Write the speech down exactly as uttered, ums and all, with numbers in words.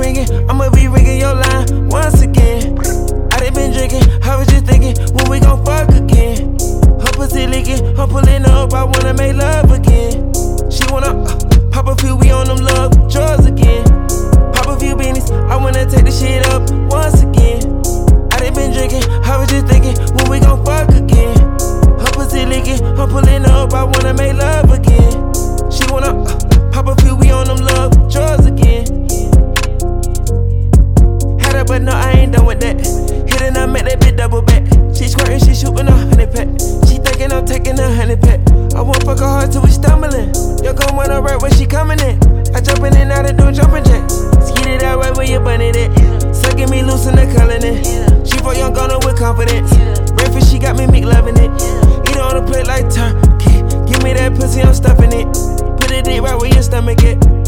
ringing, I'ma be ringing your line once again. I done been drinking, I was just thinking, when we gon' fuck again? Her pussy licking, I'm pulling up, I wanna make love again. She wanna uh, pop a few, we on them love drugs again. Pop a few beanies, I wanna take the shit up once again. I done been drinking, I was just thinking, when we gon' fuck again? Her pussy licking, I'm pulling up, I wanna make love again. She wanna uh, pop a few, we on them love drugs again. Had her, but no, I ain't done with that. Hit and I make that bitch double back. She squirtin', she shootin' a honey pack. She thinking I'm taking a honey pack. I won't fuck her hard till we stumbling. You gon' wanna right where she coming in. I jumpin' in out and do jumpin' jacks. Skeet it out right where you bunnin' it. Suckin' me loose in the cullin' it. She for young gunner with confidence. Breakfast, she got me meat loving it. Eat on the plate like turkey. Give me that pussy, I'm stuffing it. Put it deep right where your stomach at.